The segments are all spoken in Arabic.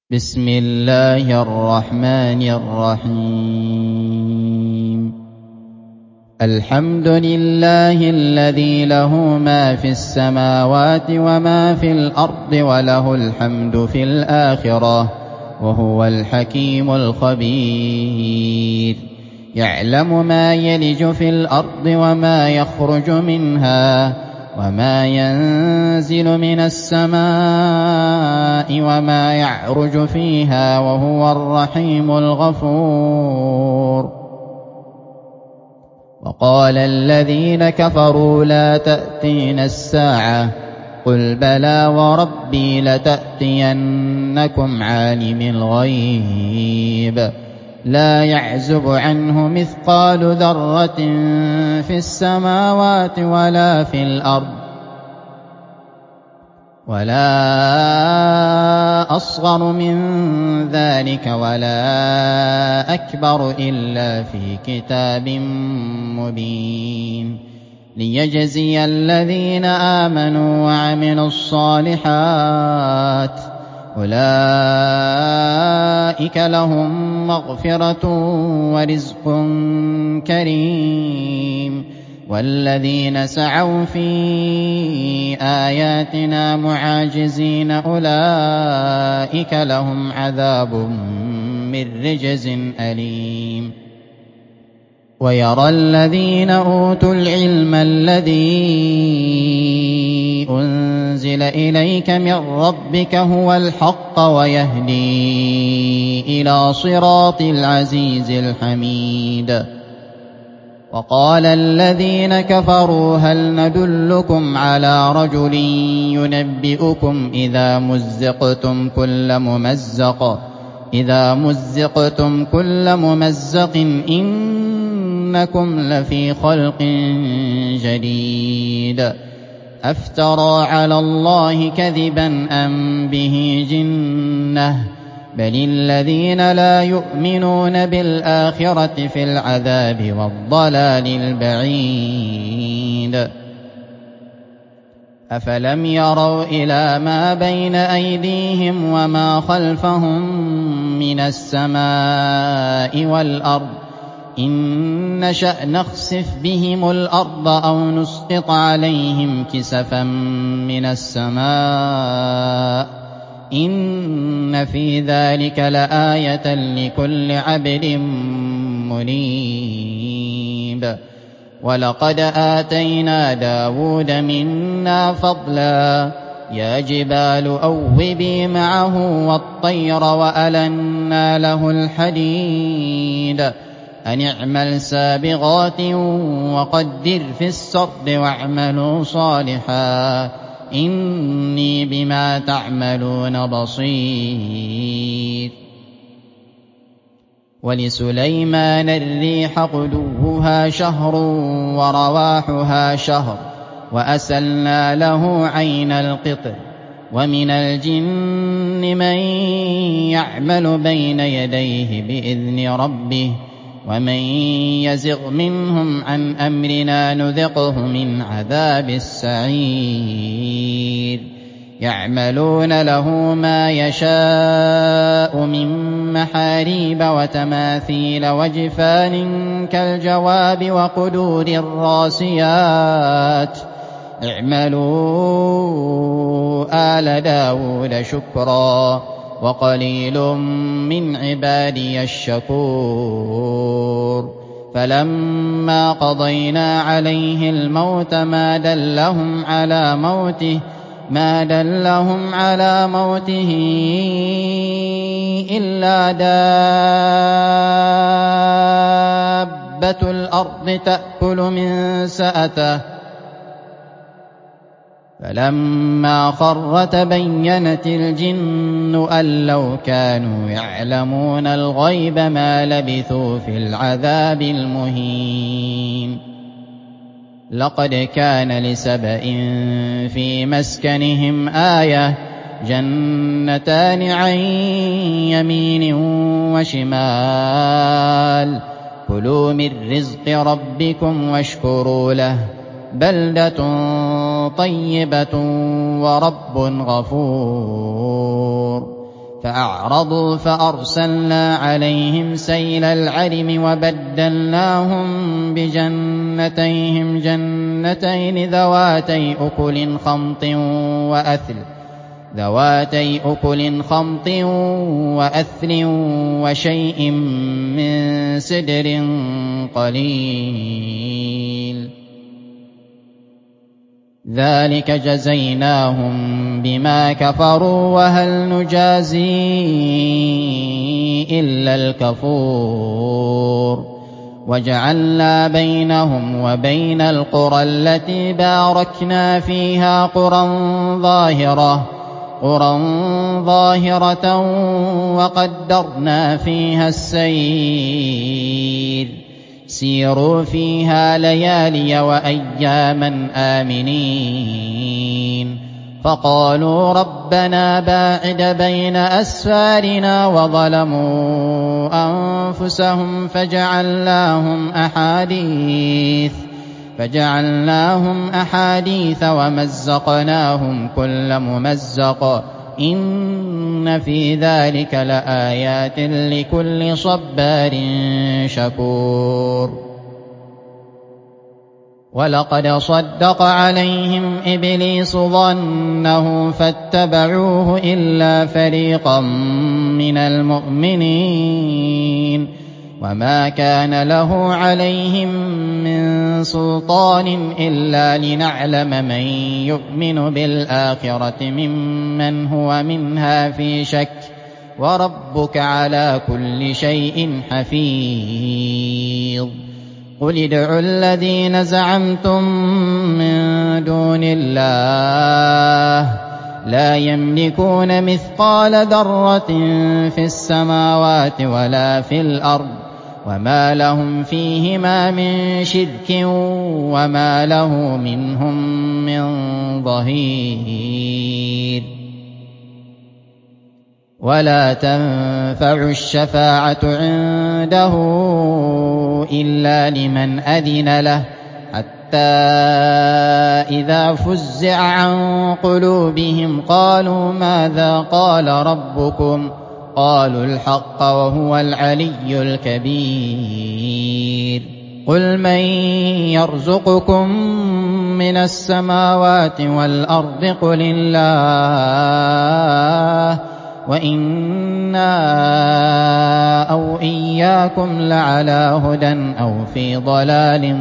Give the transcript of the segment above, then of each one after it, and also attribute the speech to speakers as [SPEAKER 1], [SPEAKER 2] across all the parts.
[SPEAKER 1] بسم الله الرحمن الرحيم. الحمد لله الذي له ما في السماوات وما في الأرض وله الحمد في الآخرة وهو الحكيم الخبير. يعلم ما يلج في الأرض وما يخرج منها وما ينزل من السماء وما يعرج فيها وهو الرحيم الغفور. وقال الذين كفروا لا تأتينا الساعة قل بلى وربي لتأتينكم عالم الغيب لا يعزب عنه مثقال ذرة في السماوات ولا في الأرض ولا أصغر من ذلك ولا أكبر إلا في كتاب مبين ليجزي الذين آمنوا وعملوا الصالحات أولئك لهم مغفرة ورزق كريم. والذين سعوا في آياتنا معاجزين أولئك لهم عذاب من رجز أليم. ويرى الذين أوتوا العلم الذي أنزل إليك من ربك هو الحق ويهدي إلى صراط العزيز الحميد. وقال الذين كفروا هل ندلكم على رجل ينبئكم إذا مزقتم كل ممزق إنكم لفي خلق جديد أفترى على الله كذبا أم به جنة بل الذين لا يؤمنون بالآخرة في العذاب والضلال البعيد. أفلم يروا إلى ما بين أيديهم وما خلفهم من السماء والأرض إن نشأ نخسف بهم الأرض أو نسقط عليهم كسفا من السماء إن في ذلك لآية لكل عبد منيب. ولقد آتينا داود منا فضلا يا جبال أوبي معه والطير وألنا له الحديد أن اعمل سابغات وقدر في السرد واعملوا صالحا إني بما تعملون بصير. ولسليمان الريح غدوها شهر ورواحها شهر وأسلنا له عين القطر ومن الجن من يعمل بين يديه بإذن ربه ومن يزغ منهم عن أمرنا نذقه من عذاب السعير. يعملون له ما يشاء من محاريب وتماثيل وجفان كالجواب وقدور الراسيات اعملوا آل داود شكرا وقليل من عبادي الشكور. فلما قضينا عليه الموت ما دلهم على موته إلا دابة الأرض تأكل من سأته فلما خر تبينت الجن أن لو كانوا يعلمون الغيب ما لبثوا في العذاب المهين. لقد كان لسبإ في مسكنهم آية جنتان عن يمين وشمال كلوا من رزق ربكم واشكروا له بلدة طيبة ورب غفور. فأعرضوا فأرسلنا عليهم سيل العرم وبدلناهم بجنتيهم جنتين ذواتي أكل خمط وأثل وشيء من سدر قليل ذلك جزيناهم بما كفروا وهل نجازي إلا الكفور وجعلنا بينهم وبين القرى التي باركنا فيها قرى ظاهرة وقدرنا فيها السير سيروا فيها ليالي وأياما آمنين فقالوا ربنا باعد بين أسفارنا وظلموا أنفسهم فجعلناهم أحاديث ومزقناهم كل ممزق إن في ذلك لآيات لكل صبار شكور ولقد صدق عليهم إبليس ظنه فاتبعوه إلا فريقا من المؤمنين وما كان له عليهم من سلطان إلا لنعلم من يؤمن بالآخرة ممن هو منها في شك وربك على كل شيء حفيظ قل ادعوا الذين زعمتم من دون الله لا يملكون مثقال ذرة في السماوات ولا في الأرض وما لهم فيهما من شرك وما له منهم من ظهير ولا تنفع الشفاعة عنده إلا لمن أذن له حتى إذا فزع عن قلوبهم قالوا ماذا قال ربكم قالوا الحق وهو العلي الكبير قل من يرزقكم من السماوات والأرض قل الله وإنا أو إياكم لعلى هدى أو في ضلال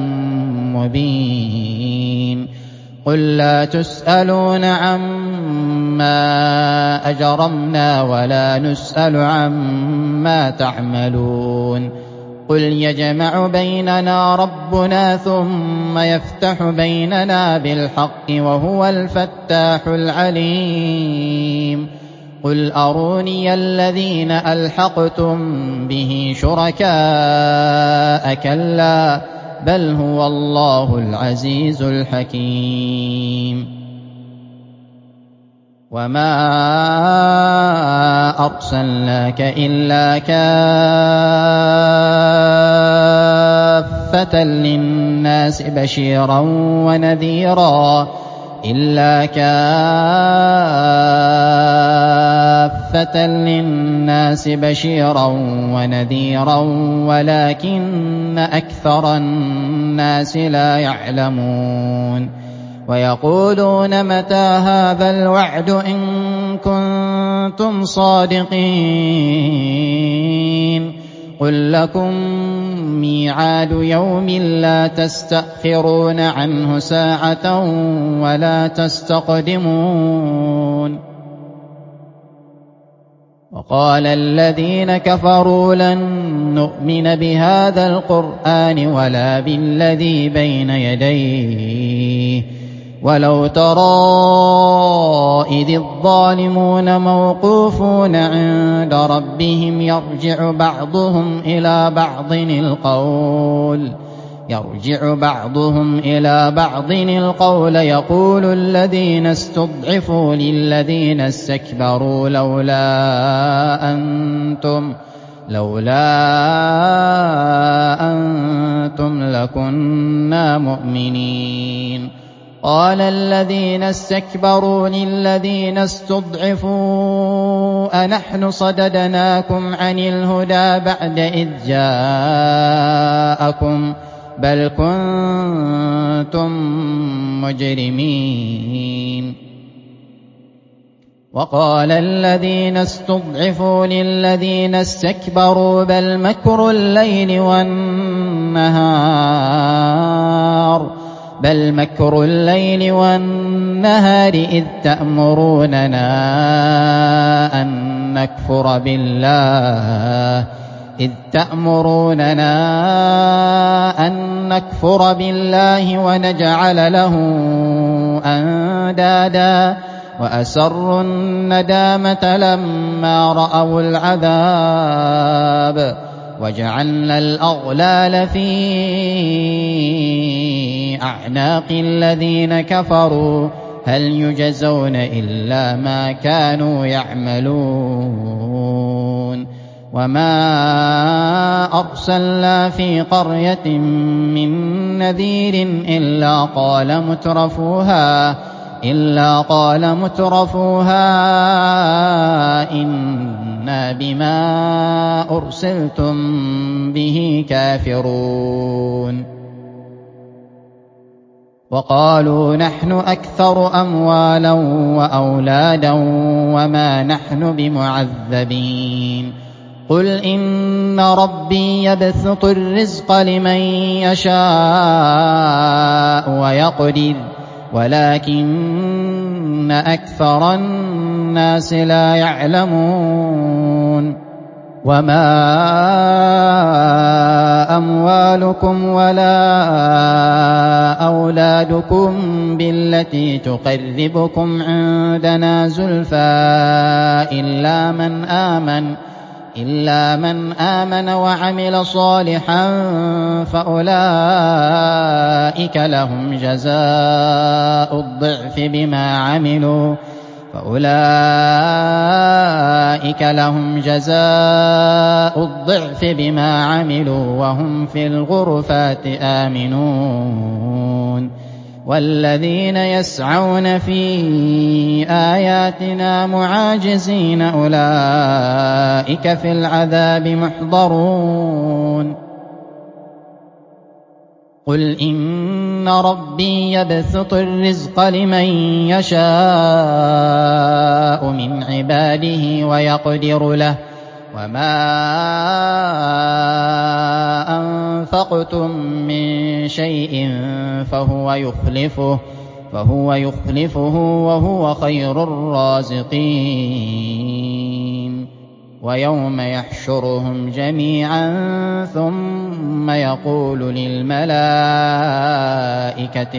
[SPEAKER 1] مبين قل لا تسألون عما أجرمنا ولا نسأل عما تعملون قل يجمع بيننا ربنا ثم يفتح بيننا بالحق وهو الفتاح العليم قل أروني الذين ألحقتم به شركاء كلا بل هو الله العزيز الحكيم وما أرسلناك إلا كافة للناس بشيرا ونذيرا ولكن أكثر الناس لا يعلمون ويقولون متى هذا الوعد إن كنتم صادقين قل لكم ميعاد يوم لا تستأخرون عنه ساعة ولا تستقدمون وقال الذين كفروا لن نؤمن بهذا القرآن ولا بالذي بين يديه ولو ترى إذ الظالمون موقوفون عند ربهم يرجع بعضهم إلى بعض القول يقول الذين استضعفوا للذين استكبروا لولا أنتم لكنا مؤمنين قال الذين استكبروا للذين استضعفوا أنحن صددناكم عن الهدى بعد إذ جاءكم بل كنتم مجرمين. وقال الذين استضعفوا للذين استكبروا بل مكر الليل والنهار إذ تأمروننا أن نكفر بالله ونجعل له أندادا وأسروا الندامة لما رأوا العذاب وجعلنا الأغلال في أعناق الذين كفروا هل يجزون إلا ما كانوا يعملون. وما أرسلنا في قرية من نذير إلا قال مترفوها إنا بما أرسلتم به كافرون. وقالوا نحن أكثر أموالا وأولادا وما نحن بمعذبين. قل إن ربي يبسط الرزق لمن يشاء ويقدر ولكن أكثر الناس لا يعلمون. وما أموالكم ولا أولادكم بالتي تقربكم عندنا زلفى إلا من آمن وعمل صالحا فأولئك لهم جزاء الضعف بما عملوا وهم في الغرفات آمنون. والذين يسعون في آياتنا معاجزين أولئك في العذاب محضرون. قل إن ربي يبسط الرزق لمن يشاء من عباده ويقدر له وما أنفقتم من شيء فهو يخلفه وهو خير الرازقين. ويوم يحشرهم جميعا ثم يقول للملائكة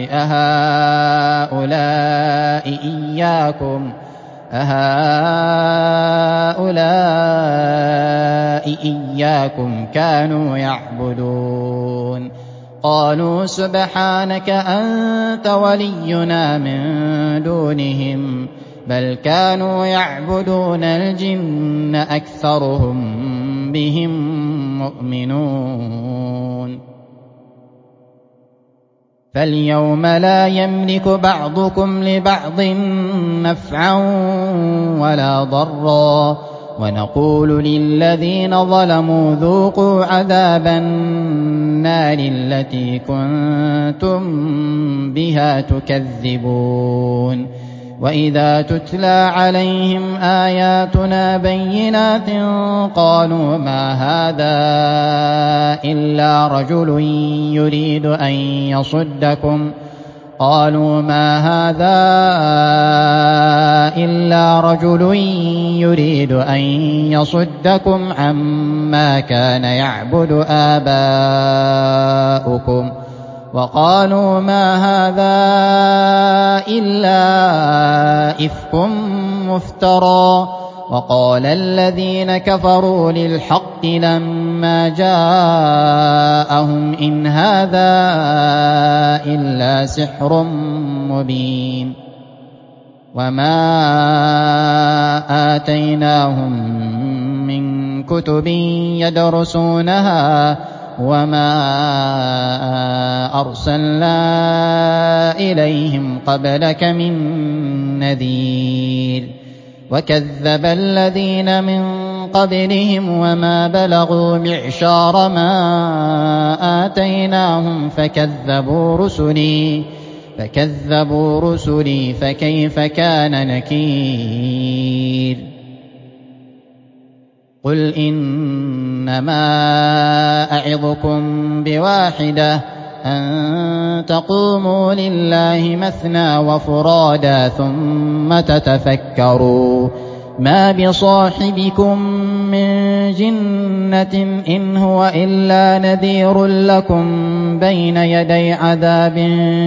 [SPEAKER 1] أهؤلاء إياكم كانوا يعبدون؟ قالوا سبحانك أنت ولينا من دونهم بل كانوا يعبدون الجن أكثرهم بهم مؤمنون. فاليوم لا يملك بعضكم لبعض نفعا ولا ضرا ونقول للذين ظلموا ذوقوا عذاب النار التي كنتم بها تكذبون. وإذا تتلى عليهم آياتنا بينات قالوا ما هذا إلا رجل يريد أن يصدكم عما كان يعبد آباؤكم وقالوا ما هذا إلا إفك مفترى. وقال الذين كفروا للحق لما جاءهم إن هذا إلا سحر مبين. وما آتيناهم من كتب يدرسونها وما أرسلنا إليهم قبلك من نذير وكذب الذين من قبلهم وما بلغوا معشار ما آتيناهم فكذبوا رسلي فكيف كان نكير قل إنما أعظكم بواحدة أن تقوموا لله مثنى وفرادا ثم تتفكروا ما بصاحبكم من جنة إن هو إلا نذير لكم بين يدي عذاب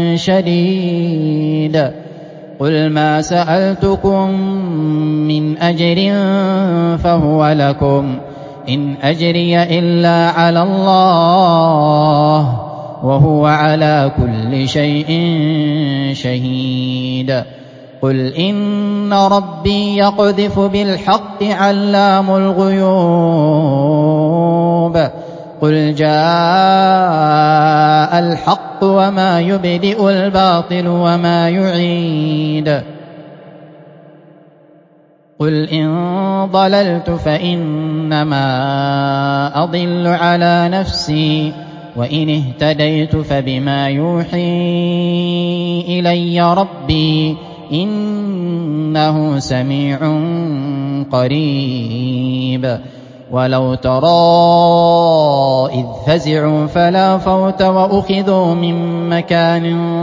[SPEAKER 1] شديد قل ما سألتكم من أجر فهو لكم إن أجري إلا على الله وهو على كل شيء شهيد قل إن ربي يقذف بالحق علام الغيوب قل جاء الحق وما يبدئ الباطل وما يعيد قل إن ضللت فإنما أضل على نفسي وإن اهتديت فبما يوحي إلي ربي إنه سميع قريب ولو ترى إذ فزعوا فلا فوت وأخذوا من مكان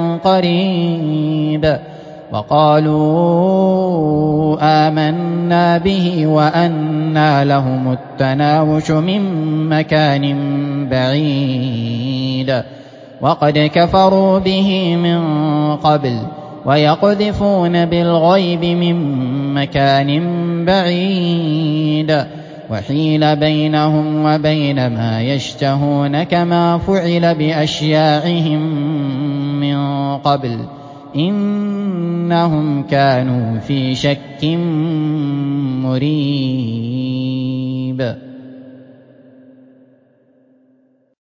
[SPEAKER 1] قريب وقالوا آمنا به وأنى لهم التناوش من مكان بعيد وقد كفروا به من قبل ويقذفون بالغيب من مكان بعيد وحيل بينهم وبين ما يشتهون كما فعل بأشياعهم من قبل إنهم كانوا في شك مريب